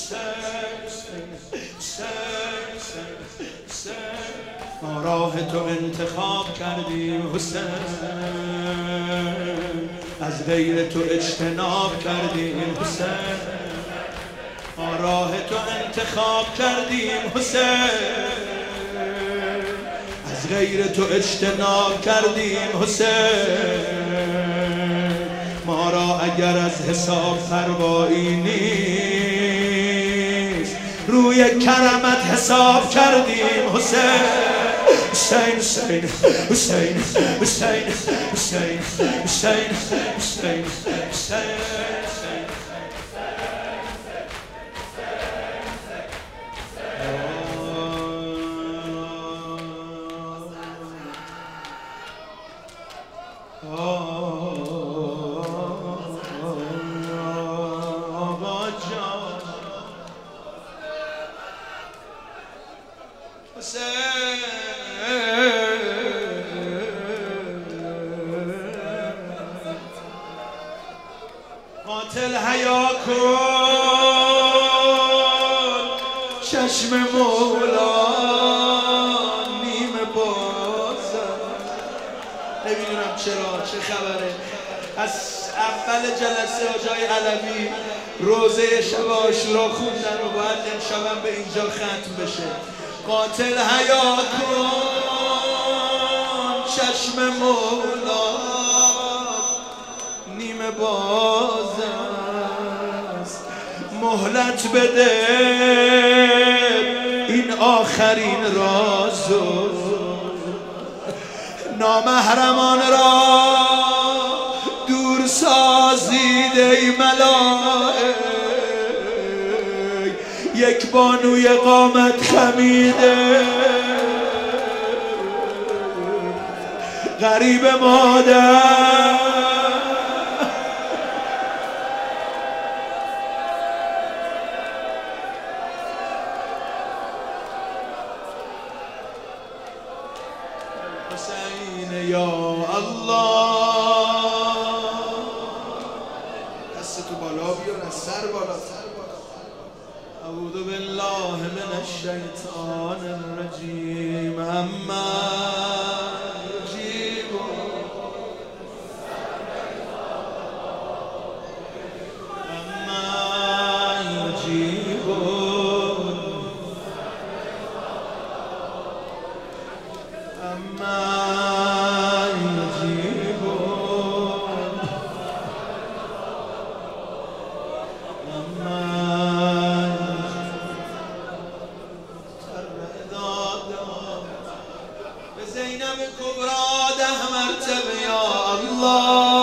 ما راه تو انتخاب کردیم حسین، از غیر تو اجتناب کردیم حسین. ما راه تو انتخاب کردیم حسین، از غیر تو اجتناب کردیم حسین. ما را اگر از حساب پروایی نیست، روی کرمت حساب کردیم حسین. حسین حسین حسین حسین حسین حسین حسین حسین. قاتل حیا کن چشم مولا نیم بازم. نمیدونم چرا، چه خبره، از اول جلسه آجای علوی روزه شب عاشورا خوندن و باید امشبم به اینجا ختم بشه. قاتل حیا کن چشم مولا نیم باز است، مهلت بده این آخرین رازو. نامحرمان را دور سازید ای ملائک، یک بانوی قامت خمیده غریب مادر. حسین یا الله، دست تو بالا بیار، از سر بالا. اعوذ بالله من الشیطان الرجیم. اما زینب کبرا 10 مرتبه یا الله.